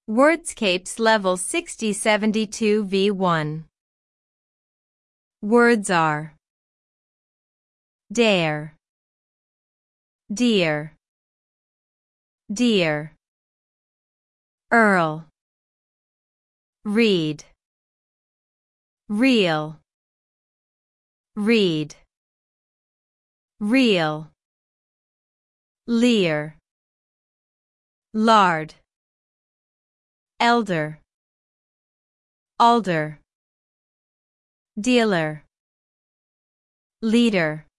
Wordscapes Level 6072 V1. Words are dare, dear, dear, Earl, read, real, read, real, leer, lard, elder, alder, dealer, leader.